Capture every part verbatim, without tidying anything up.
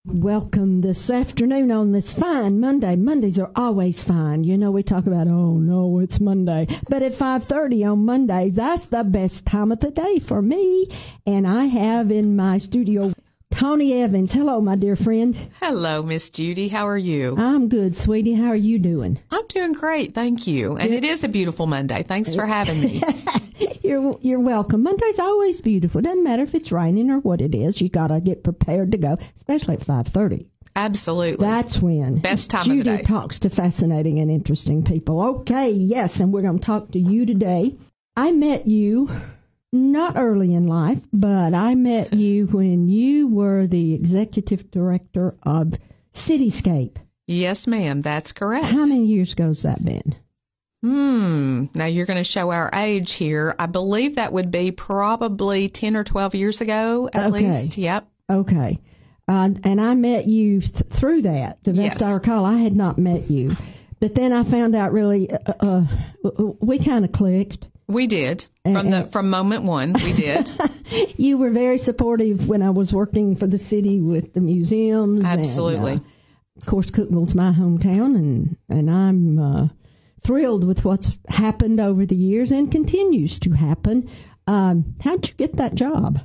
Welcome this afternoon on this fine Monday. Mondays are always fine. You know, we talk about, oh, no, it's Monday. But at five thirty on Mondays, that's the best time of the day for me. And I have in my studio Tony Evans. Hello, my dear friend. Hello, Miss Judy. How are you? I'm good, sweetie. How are you doing? I'm doing great, thank you. And it is a beautiful Monday. Thanks for having me. You're you're welcome. Monday's always beautiful. Doesn't matter if it's raining or what it is. You got to get prepared to go, especially at five thirty. Absolutely. That's when. Best time Judy of the day. talks to fascinating and interesting people. Okay, yes, and we're going to talk to you today. I met you not early in life, but I met you when you were the executive director of Cityscape. Yes, ma'am. That's correct. How many years ago has that been? Hmm. Now you're going to show our age here. I believe that would be probably ten or twelve years ago at Okay. least. Yep. Okay. Uh, and I met you th- through that. The best Yes. I recall, I had not met you. But then I found out really, uh, uh, we kind of clicked. We did. And- From the and- from moment one, we did. You were very supportive when I was working for the city with the museums. Absolutely. And, uh, of course, Cookeville's my hometown, and, and I'm uh, thrilled with what's happened over the years and continues to happen. Um, how'd you get that job?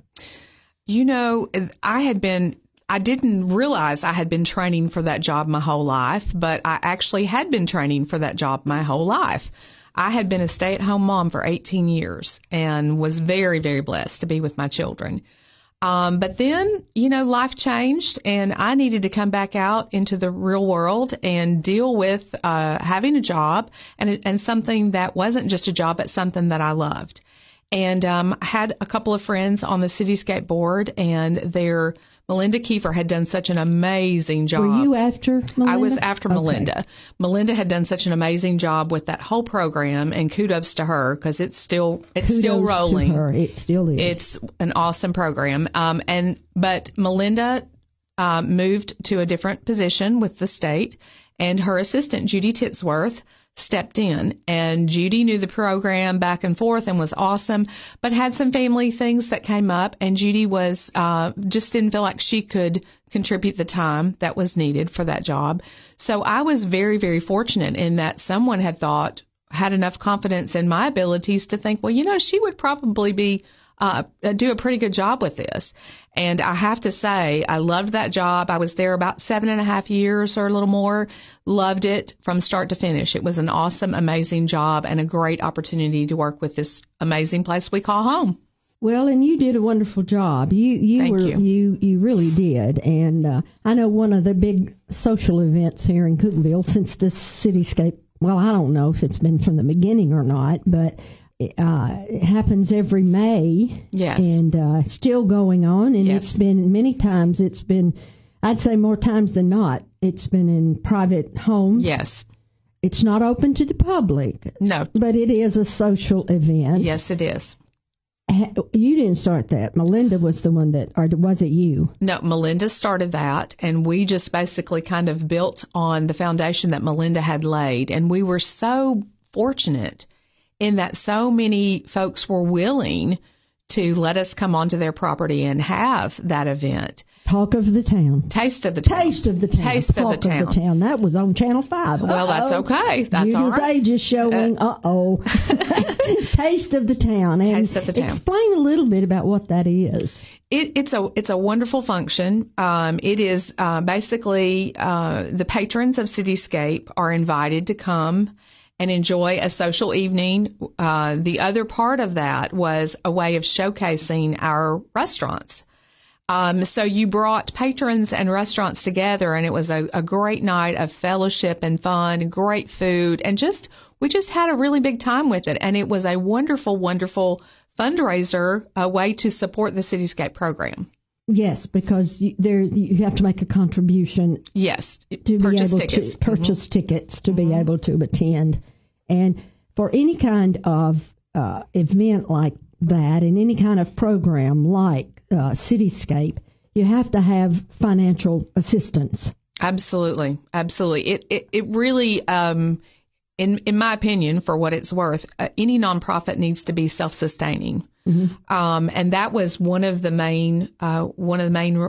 You know, I had been, I didn't realize I had been training for that job my whole life, but I actually had been training for that job my whole life. I had been a stay-at-home mom for eighteen years and was very, very blessed to be with my children. Um, but then, you know, life changed and I needed to come back out into the real world and deal with uh, having a job and, and something that wasn't just a job, but something that I loved. And um, I had a couple of friends on the Cityscape board, and their Melinda Kiefer had done such an amazing job. Were you after Melinda? I was after Okay. Melinda. Melinda had done such an amazing job with that whole program, and kudos to her because it's still it's Kudos still to rolling. her. It still is. It's an awesome program. Um, and but Melinda uh, moved to a different position with the state, and her assistant Judy Titsworth stepped in, and Judy knew the program back and forth and was awesome, but had some family things that came up, and Judy was uh, just didn't feel like she could contribute the time that was needed for that job. So I was very, very fortunate in that someone had thought, had enough confidence in my abilities to think, well, you know, she would probably be uh, do a pretty good job with this. And I have to say, I loved that job. I was there about seven and a half years or a little more. Loved it from start to finish. It was an awesome, amazing job and a great opportunity to work with this amazing place we call home. Well, and you did a wonderful job. You you Thank were you. you you really did. And uh, I know one of the big social events here in Cookeville since this Cityscape. Well, I don't know if it's been from the beginning or not, but uh, it happens every May. Yes. And uh, still going on. And Yes. it's been many times. It's been, I'd say more times than not. It's been in private homes. Yes. It's not open to the public. No. But it is a social event. Yes, it is. You didn't start that. Melinda was the one that, or was it you? No, Melinda started that, and we just basically kind of built on the foundation that Melinda had laid. And we were so fortunate in that so many folks were willing to let us come onto their property and have that event. Talk of the town. Taste of the town. Taste of the town. Taste Talk of the town. Of the town. That was on Channel five. Well, that's Uh-oh. okay. That's Judy's all right. age is showing. Uh oh. Taste of the town. And Taste of the town. Explain a little bit about what that is. It, it's a it's a wonderful function. Um, it is uh, basically uh, the patrons of Cityscape are invited to come and enjoy a social evening. Uh, the other part of that was a way of showcasing our restaurants. Um, so you brought patrons and restaurants together, and it was a, a great night of fellowship and fun, great food, and just we just had a really big time with it. And it was a wonderful, wonderful fundraiser, a way to support the Cityscape program. Yes, because you, there you have to make a contribution. Yes, to purchase be able tickets. to purchase Mm-hmm. tickets to be Mm-hmm. able to attend. And for any kind of uh, event like that, and any kind of program like uh, Cityscape, you have to have financial assistance. Absolutely, absolutely. It it, it really, um, in in my opinion, for what it's worth, uh, any nonprofit needs to be self-sustaining. Mm-hmm. Um, and that was one of the main uh, one of the main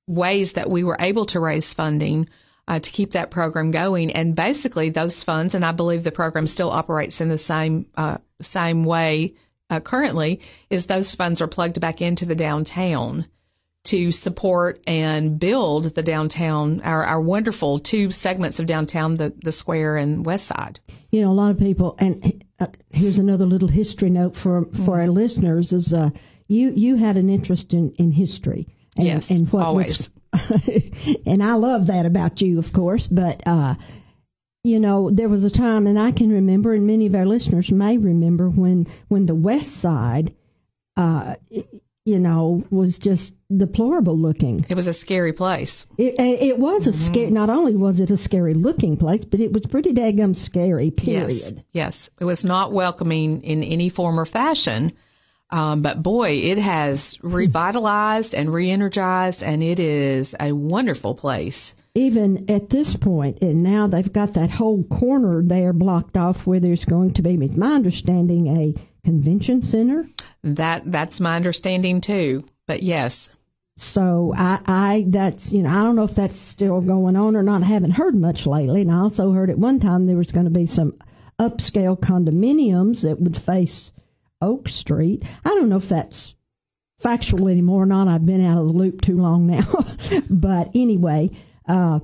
ways that we were able to raise funding uh, to keep that program going. And basically those funds, and I believe the program still operates in the same uh, same way uh, currently, is those funds are plugged back into the downtown to support and build the downtown, our, our wonderful two segments of downtown, the, the square and west side. You know, a lot of people, and uh, here's another little history note for for mm-hmm. our listeners, is uh, you, you had an interest in, in history. And, yes, and what always. Was, and I love that about you, of course, but, uh, you know, there was a time, and I can remember, and many of our listeners may remember, when, when the west side, uh, you know, was just deplorable looking. It was a scary place. It, it was a mm-hmm. scary, not only was it a scary looking place, but it was pretty daggum scary, period. Yes, yes. It was not welcoming in any form or fashion. Um, but boy, it has revitalized and re-energized, and it is a wonderful place. Even at this point, and now they've got that whole corner there blocked off where there's going to be, with my understanding, a convention center. That that's my understanding too. But yes. So I, I that's you know I don't know if that's still going on or not. I haven't heard much lately, and I also heard at one time there was going to be some upscale condominiums that would face Oak Street. I don't know if that's factual anymore or not. I've been out of the loop too long now. But anyway, uh,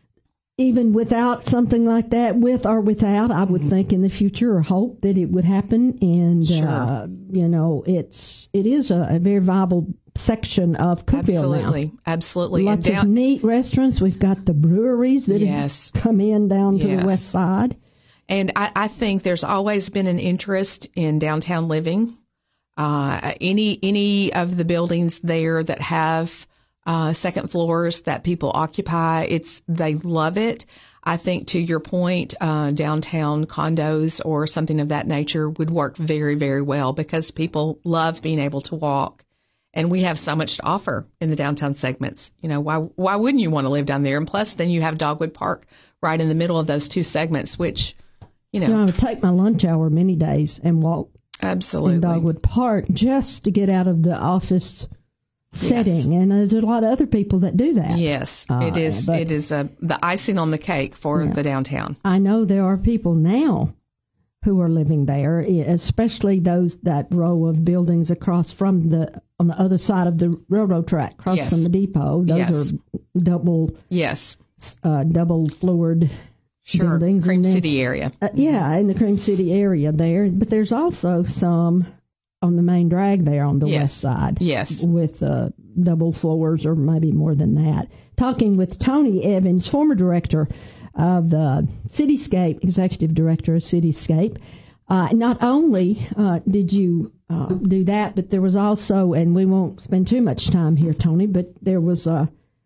even without something like that, with or without, I would mm-hmm. think in the future or hope that it would happen. And, sure. uh, you know, it's, it is a, a very viable section of Cookeville absolutely, now. Absolutely. Lots down- of neat restaurants. We've got the breweries that yes. have come in down to yes. the west side. And I, I think there's always been an interest in downtown living. Uh, any any of the buildings there that have uh, second floors that people occupy, it's they love it. I think, to your point, uh, downtown condos or something of that nature would work very, very well, because people love being able to walk. And we have so much to offer in the downtown segments. You know, why why wouldn't you want to live down there? And plus, then you have Dogwood Park right in the middle of those two segments, which, you know. You know, I would take my lunch hour many days and walk absolutely in Dogwood Park just to get out of the office setting. Yes. And there's a lot of other people that do that. Yes, uh, it is. It is a, the icing on the cake for yeah. the downtown. I know there are people now who are living there, especially those, that row of buildings across from the, on the other side of the railroad track, across yes. from the depot. Those yes. are double, yes, uh, double floored sure. buildings. Cream then, City area. Uh, yeah, in the Cream City area there. But there's also some on the main drag there on the yes. west side. Yes. With uh, double floors or maybe more than that. Talking with Tony Evans, former director of the Cityscape, executive director of Cityscape. Uh, not only uh, did you uh, do that, but there was also, and we won't spend too much time here, Tony, but there was uh,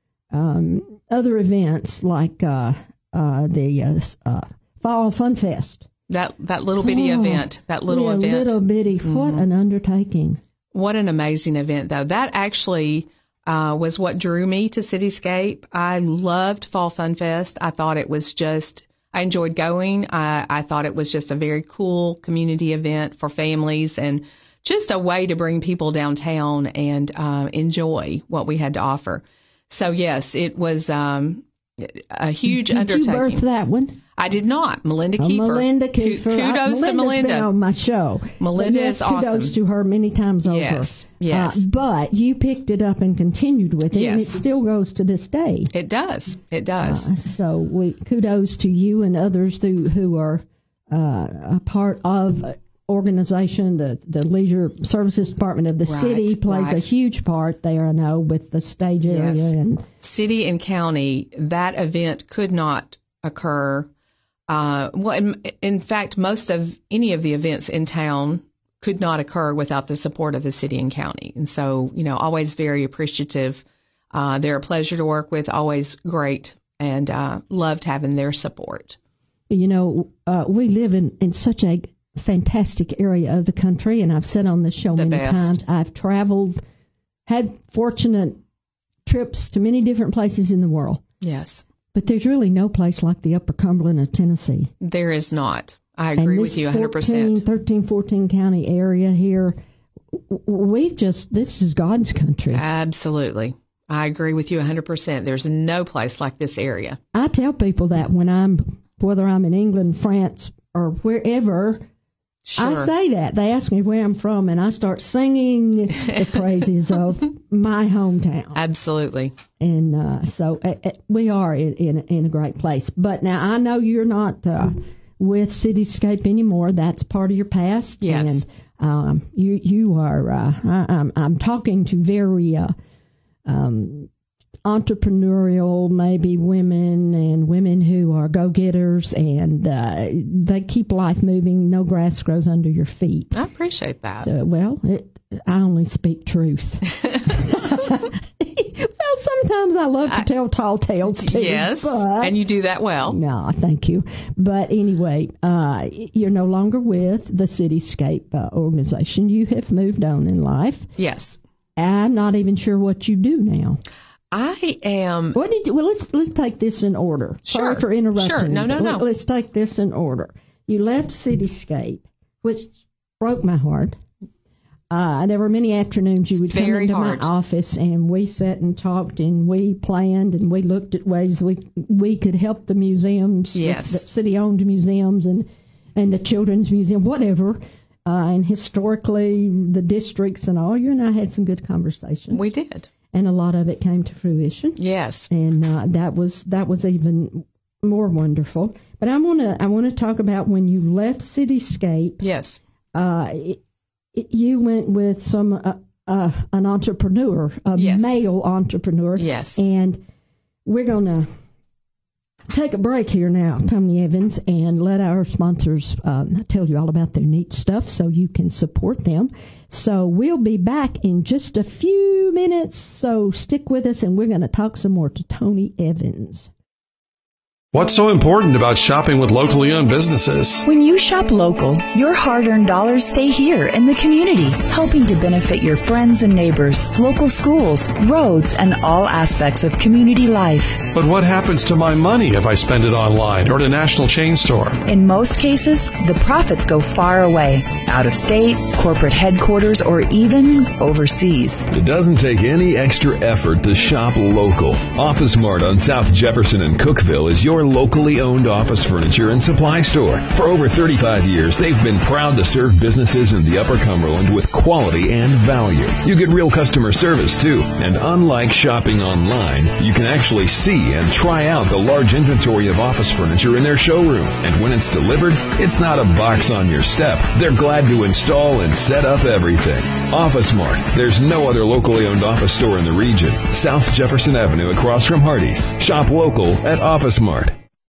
um, other events like uh, uh, the uh, uh, Fall Fun Fest. That that little bitty oh, event, that little yeah, event. little bitty, mm-hmm. What an undertaking. What an amazing event, though. That actually uh, was what drew me to Cityscape. I loved Fall Fun Fest. I thought it was just, I enjoyed going. I, I thought it was just a very cool community event for families and just a way to bring people downtown and uh, enjoy what we had to offer. So, yes, it was um, a huge did undertaking. Did you birth that one? I did not. Melinda oh, Kiefer. Melinda Kiefer. Kudos I, to Melinda. Been on my show. Melinda yes, is awesome. Kudos to her many times over. Yes, yes. Uh, but you picked it up and continued with it, yes. and it still goes to this day. It does. It does. Uh, so we kudos to you and others who who are uh, a part of organization. The the Leisure Services Department of the right, city plays right. a huge part there, I know, with the stage area. Yes. and City and county, that event could not occur. Uh, well, in, in fact, most of any of the events in town could not occur without the support of the city and county. And so, you know, always very appreciative. Uh, they're a pleasure to work with, always great, and uh, loved having their support. You know, uh, we live in, in such a fantastic area of the country, and I've said on this show the many best. times, I've traveled, had fortunate trips to many different places in the world. Yes. But there's really no place like the Upper Cumberland of Tennessee. There is not. I agree with you one hundred percent. And this thirteen, fourteen county area here, we've just, this is God's country. Absolutely. I agree with you one hundred percent. There's no place like this area. I tell people that when I'm, whether I'm in England, France, or wherever, Sure. I say that. They ask me where I'm from, and I start singing the praises of my hometown. Absolutely. And uh, so uh, uh, we are in, in, in a great place. But now I know you're not uh, with Cityscape anymore. That's part of your past. Yes. And um, you you are. Uh, I, I'm I'm talking to very uh, um, entrepreneurial, maybe women and women who are go-getters, and uh, they keep life moving. No grass grows under your feet. I appreciate that. So, well, it, I only speak truth. Well, sometimes I love to tell tall tales too. Yes, but, and you do that well. No, thank you. But anyway, uh, you're no longer with the Cityscape uh, organization. You have moved on in life. Yes. I'm not even sure what you do now. I am. What did you, well, let's let's take this in order. Sure. Sorry for interrupting. Sure. No, no, no. Let's take this in order. You left Cityscape, which broke my heart. Uh, there were many afternoons you would come into hard. my office, and we sat and talked, and we planned, and we looked at ways we we could help the museums, yes. the, the city-owned museums, and and the children's museum, whatever. Uh, and historically, the districts and all. You and I had some good conversations. We did. And a lot of it came to fruition. Yes. And uh, that was that was even more wonderful. But I want to I want to talk about when you left Cityscape. Yes. Uh, it, it, you went with some uh, uh, an entrepreneur, a yes. male entrepreneur. Yes. And we're gonna take a break here now, Tony Evans, and let our sponsors um, tell you all about their neat stuff so you can support them. So we'll be back in just a few minutes, so stick with us, and we're going to talk some more to Tony Evans. What's so important about shopping with locally owned businesses? When you shop local, your hard-earned dollars stay here in the community, helping to benefit your friends and neighbors, local schools, roads, and all aspects of community life. But what happens to my money if I spend it online or at a national chain store? In most cases, the profits go far away, out of state, corporate headquarters, or even overseas. It doesn't take any extra effort to shop local. Office Mart on South Jefferson and Cookeville is your locally owned office furniture and supply store. For over thirty-five years, they've been proud to serve businesses in the Upper Cumberland with quality and value. You get real customer service, too. And unlike shopping online, you can actually see and try out the large inventory of office furniture in their showroom. And when it's delivered, it's not a box on your step. They're glad to install and set up everything. Office Mart. There's no other locally owned office store in the region. South Jefferson Avenue across from Hardee's. Shop local at Office Mart.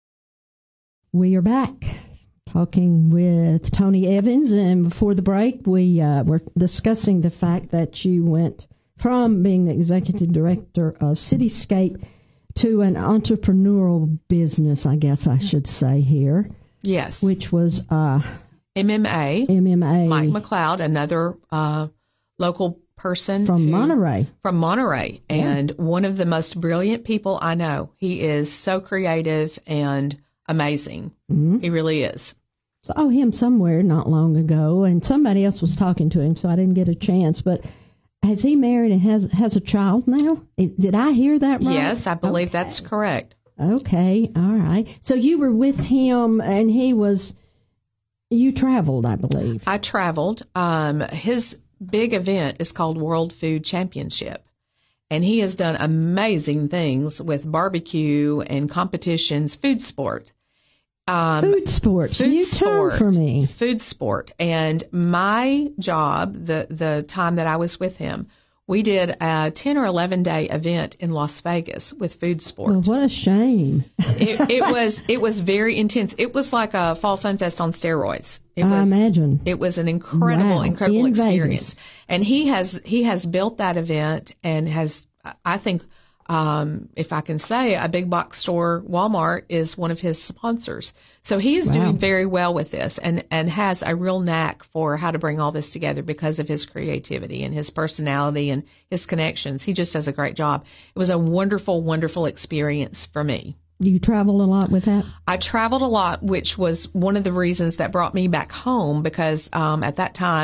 We are back talking with Tony Evans, and before the break, we uh, were discussing the fact that you went from being the executive director of Cityscape to an entrepreneurial business, I guess I should say here. Yes. Which was uh, M M A. M M A. Mike McLeod, another uh, local person. From who, Monterey. From Monterey. Yeah. And one of the most brilliant people I know. He is so creative and amazing. Mm-hmm. He really is. Saw him somewhere not long ago, and somebody else was talking to him, so I didn't get a chance. But has he married and has has a child now? Did I hear that right? Yes, I believe okay. that's correct. Okay, all right. So you were with him, and he was, you traveled, I believe. I traveled. Um, his big event is called World Food Championship. And he has done amazing things with barbecue and competitions, food sport. Um, food sport. Food New sport. term for me. Food sport. And my job, the, the time that I was with him, we did a ten or eleven day event in Las Vegas with food sport. Well, what a shame. it, it was it was very intense. It was like a Fall Fun Fest on steroids. It I was, imagine. It was an incredible, Wow. incredible In experience. Vegas. And he has he has built that event and has, I think, um, if I can say, a big box store, Walmart, is one of his sponsors. So he is Wow. doing very well with this and, and has a real knack for how to bring all this together because of his creativity and his personality and his connections. He just does a great job. It was a wonderful, wonderful experience for me. You traveled a lot with that? I traveled a lot, which was one of the reasons that brought me back home because um, at that time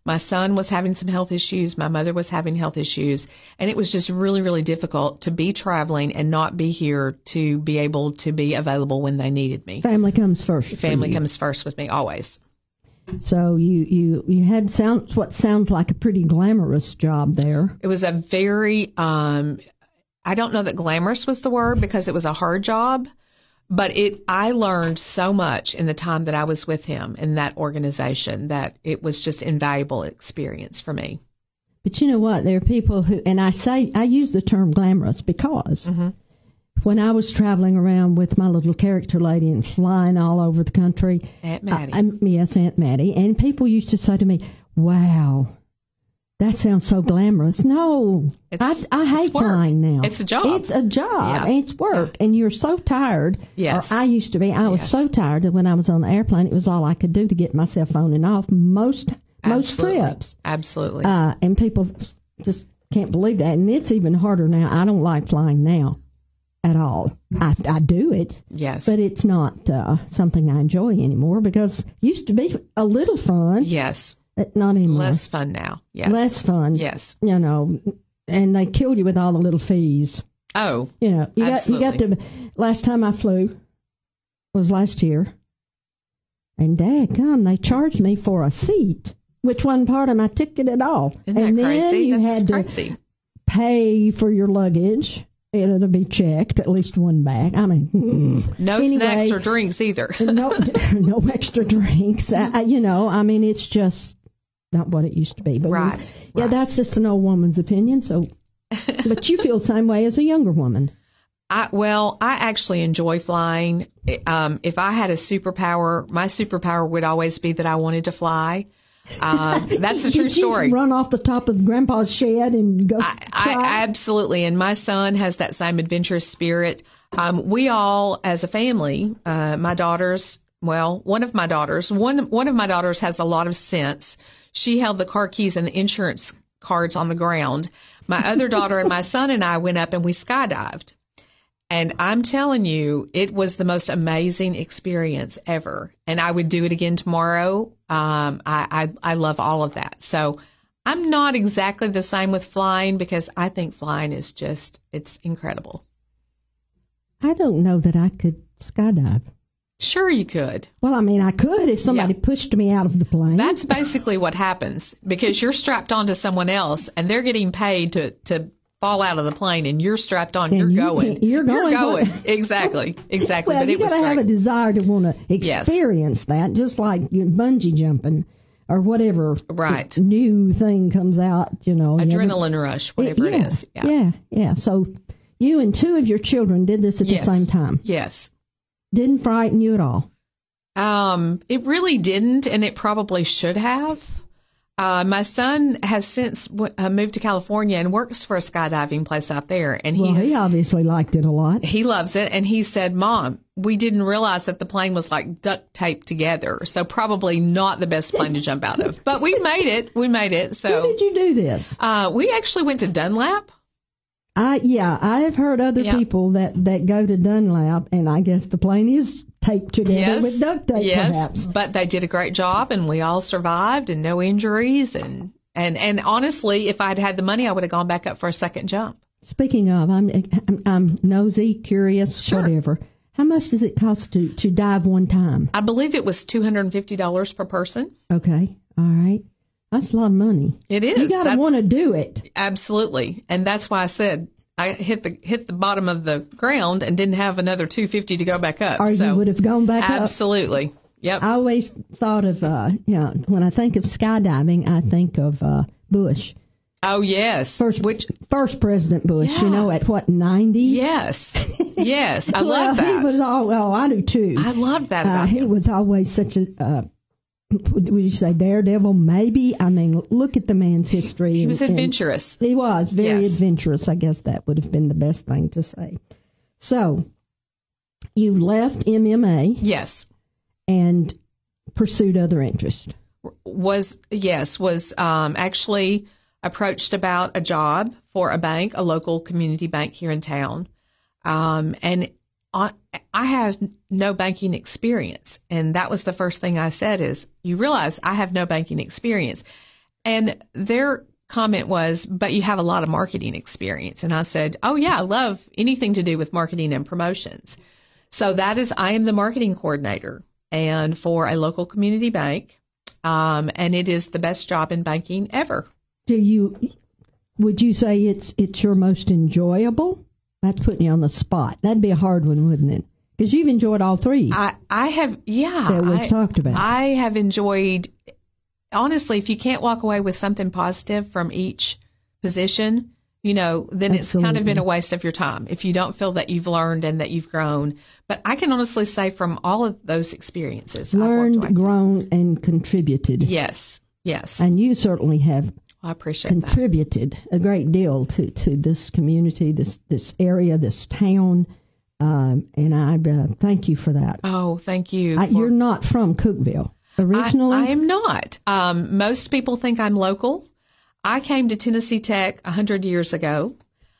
My son was having some health issues. My mother was having health issues. And it was just really, really difficult to be traveling and not be here to be able to be available when they needed me. Family comes first. Family comes first with me, always. So you, you, you had sound, what sounds like a pretty glamorous job there. It was a very, um, I don't know that glamorous was the word because it was a hard job. But it, I learned so much in the time that I was with him in that organization that it was just invaluable experience for me. But you know what? There are people who, and I say, I use the term glamorous because mm-hmm. when I was traveling around with my little character lady and flying all over the country. Aunt Maddie. I, I, yes, Aunt Maddie. And people used to say to me, wow, that sounds so glamorous. No, I, I hate flying now. It's a job. It's a job. Yeah. It's work. Yeah. And you're so tired. Yes. Or I used to be. I was yes. so tired that when I was on the airplane, it was all I could do to get myself phoning off most most Absolutely. trips. Absolutely. Uh, and people just can't believe that. And it's even harder now. I don't like flying now at all. I, I do it. Yes. But it's not uh, something I enjoy anymore because it used to be a little fun. Yes. Not anymore. Less fun now. Yeah. Less fun. Yes. You know, and they kill you with all the little fees. Oh. You know, you absolutely. got you got to. Last time I flew was last year, and daggum, they charged me for a seat, which wasn't part of my ticket at all. Isn't and that then crazy? you That's had crazy. to pay for your luggage. It'll be checked, at least one bag. I mean, mm. no anyway, snacks or drinks either. no, no extra drinks. I, you know, I mean, it's just not what it used to be. But right. We, yeah, right. that's just an old woman's opinion. So, but you feel the same way as a younger woman. I, well, I actually enjoy flying. Um, if I had a superpower, my superpower would always be that I wanted to fly. Um, that's a true Did you story. Run off the top of Grandpa's shed and go. I, I absolutely, and my son has that same adventurous spirit. Um, we all, as a family, uh, my daughters. Well, one of my daughters, one one of my daughters has a lot of sense. She held the car keys and the insurance cards on the ground. My other daughter and my son and I went up and we skydived. And I'm telling you, it was the most amazing experience ever. And I would do it again tomorrow. Um, I, I, I love all of that. So I'm not exactly the same with flying because I think flying is just, it's incredible. I don't know that I could skydive. Sure you could. Well, I mean, I could if somebody yeah. pushed me out of the plane. That's basically what happens because you're strapped onto someone else and they're getting paid to, to fall out of the plane and you're strapped on. You're, you, going. you're going. You're going. Exactly. Exactly. Well, but you it was gotta great. have a desire to want to experience yes. that, just like you bungee jumping or whatever right. new thing comes out, you know. Adrenaline you ever, rush, whatever it, yeah, it is. Yeah. yeah, yeah. So you and two of your children did this at yes. the same time. Yes. Didn't frighten you at all? Um, it really didn't, and it probably should have. Uh, my son has since w- uh, moved to California and works for a skydiving place out there. And he well, has, he obviously liked it a lot. He loves it. And he said, Mom, we didn't realize that the plane was like duct taped together. So probably not the best plane to jump out of. But we made it. We made it. So where did you do this? Uh, we actually went to Dunlap. I yeah, I have heard other yeah. people that, that go to Dunlap, and I guess the plane is taped together yes. with duct tape, yes. perhaps. But they did a great job, and we all survived, and no injuries. And, and, and honestly, if I'd had the money, I would have gone back up for a second jump. Speaking of, I'm I'm, I'm nosy, curious, sure. whatever. How much does it cost to, to dive one time? I believe it was two hundred fifty dollars per person. Okay, all right. That's a lot of money. It is. You got to want to do it. Absolutely. And that's why I said I hit the hit the bottom of the ground and didn't have another two hundred fifty dollars to go back up. Or so you would have gone back absolutely. up. Absolutely. Yep. I always thought of, uh, you know, when I think of skydiving, I think of uh, Bush. Oh, yes. First, Which, first President Bush, yeah. you know, at what, ninety? Yes. Yes. I well, love that. He was all, well, I do too. I love that about uh, He him. was always such a, uh, would you say daredevil? Maybe. I mean, look at the man's history. He was and, adventurous. And he was very yes. adventurous. I guess that would have been the best thing to say. So, you left M M A. Yes. And pursued other interests. Was, yes, was um, actually approached about a job for a bank, a local community bank here in town. Um, and I, I have no banking experience. And that was the first thing I said is, you realize I have no banking experience. And their comment was, but you have a lot of marketing experience. And I said, oh, yeah, I love anything to do with marketing and promotions. So that is, I am the marketing coordinator and for a local community bank. Um, and it is the best job in banking ever. Do you, would you say it's it's your most enjoyable? That's putting you on the spot. That'd be a hard one, wouldn't it? Because you've enjoyed all three. I, I have, yeah. That we've I, talked about. I have enjoyed, honestly, if you can't walk away with something positive from each position, you know, then Absolutely. It's kind of been a waste of your time if you don't feel that you've learned and that you've grown. But I can honestly say from all of those experiences, Learned, I've worked grown, and contributed. Yes, yes. And you certainly have Well, I appreciate contributed that. a great deal to, to this community, this this area, this town, um, and I uh, thank you for that. Oh, thank you. I, for, you're not from Cookeville originally? I, I am not. Um, most people think I'm local. I came to Tennessee Tech one hundred years ago,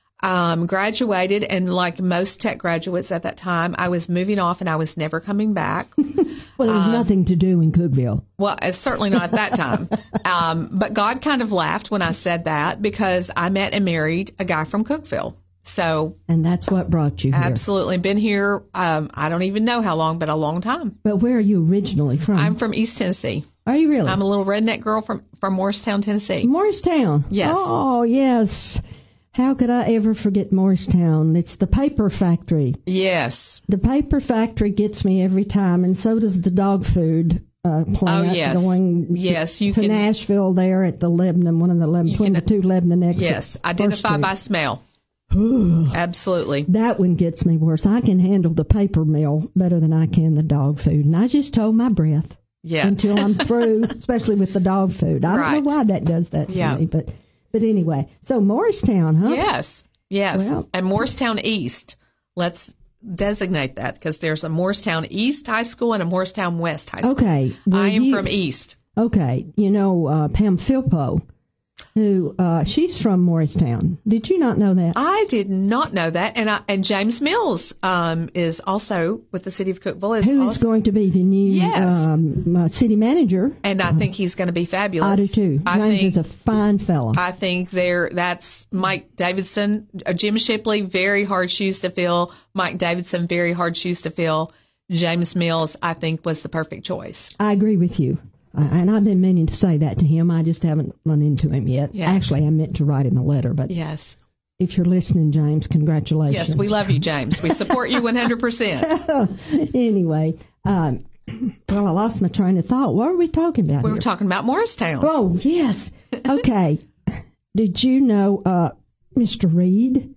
um, graduated, and like most tech graduates at that time, I was moving off and I was never coming back. Well, there was um, nothing to do in Cookeville. Well, it's certainly not at that time. um, but God kind of laughed when I said that because I met and married a guy from Cookeville. So, and that's what brought you here. Absolutely. Been here, um, I don't even know how long, but a long time. But where are you originally from? I'm from East Tennessee. Are you really? I'm a little redneck girl from, from Morristown, Tennessee. Morristown? Yes. Oh, yes. How could I ever forget Morristown? It's the paper factory. Yes. The paper factory gets me every time, and so does the dog food uh, plant oh, yes. going yes, you to can, Nashville there at the Lebanon, one of the Lebanon, between can, the two Lebanon exits. Yes, identify by smell. Absolutely. That one gets me worse. I can handle the paper mill better than I can the dog food, and I just hold my breath yes. until I'm through, especially with the dog food. I right. don't know why that does that to yeah. me, but but anyway. So Morristown, huh? Yes, yes. Well, and Morristown East. Let's designate that because there's a Morristown East High School and a Morristown West High School. Okay. Well, I am you, from East. Okay. You know, uh, Pam Philpo, who uh, she's from Morristown. Did you not know that? I did not know that, and I, and James Mills um, is also with the city of Cookeville. Is Who also, is going to be the new yes. um, uh, city manager? And I think he's going to be fabulous. I do too. I James think, is a fine fellow. I think there. That's Mike Davidson, uh, Jim Shipley. Very hard shoes to fill. Mike Davidson, very hard shoes to fill. James Mills, I think, was the perfect choice. I agree with you. Uh, and I've been meaning to say that to him. I just haven't run into him yet. Yes. Actually, I meant to write him a letter. But yes. if you're listening, James, congratulations. Yes, we love you, James. We support you one hundred percent. Anyway, um, well, I lost my train of thought. What were we talking about? We here? were talking about Morristown. Oh, yes. Okay. Did you know uh, Mister Reed,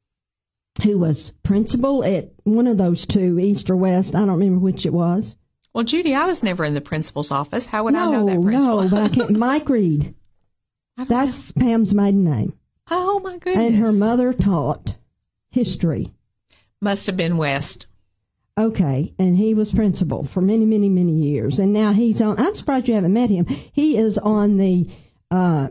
who was principal at one of those two, East or West? I don't remember which it was. Well, Judy, I was never in the principal's office. How would no, I know that principal? No, but I can't. Mike Reed. That's know. Pam's maiden name. Oh, my goodness. And her mother taught history. Must have been West. Okay, and he was principal for many, many, many years. And now he's on, I'm surprised you haven't met him. He is on the uh,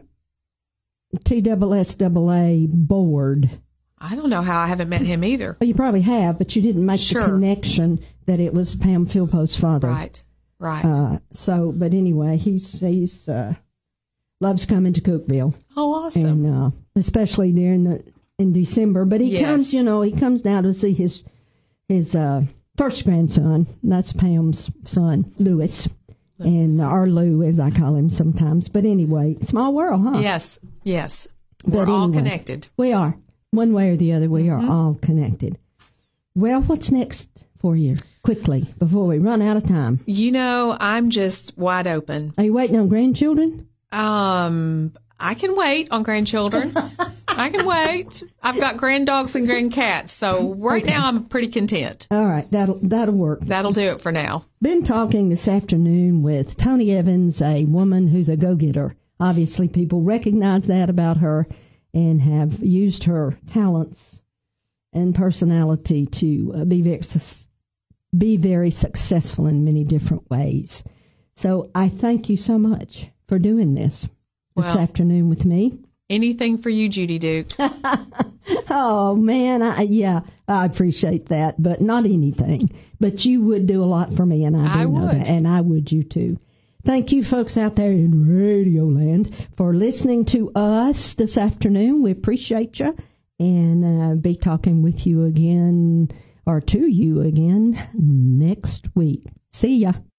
T S S A A board. I don't know how I haven't met him either. Well, you probably have, but you didn't make sure. the connection that it was Pam Philpo's father. Right, right. Uh, so, but anyway, he's he's uh, loves coming to Cookeville. Oh, awesome! And uh, especially during the in December. But he yes. comes, you know, he comes down to see his his uh, first grandson. That's Pam's son, Lewis, and uh, or Lou, as I call him sometimes. But anyway, small world, huh? Yes, yes. But We're anyway, all connected. We are. One way or the other, we mm-hmm. are all connected. Well, what's next for you? Quickly, before we run out of time. You know, I'm just wide open. Are you waiting on grandchildren? Um, I can wait on grandchildren. I can wait. I've got granddogs and grandcats, so right okay. now I'm pretty content. All right, that'll that'll work. That'll do it for now. Been talking this afternoon with Tony Evans, a woman who's a go-getter. Obviously, people recognize that about her and have used her talents and personality to uh, be very be very successful in many different ways. So I thank you so much for doing this well, this afternoon with me. Anything for you, Judy Duke. Oh, man, I, yeah, I appreciate that, but not anything. But you would do a lot for me, and I do I know would. that, and I would you too. Thank you, folks out there in Radio Land, for listening to us this afternoon. We appreciate you, and uh, be talking with you again, or to you again, next week. See ya.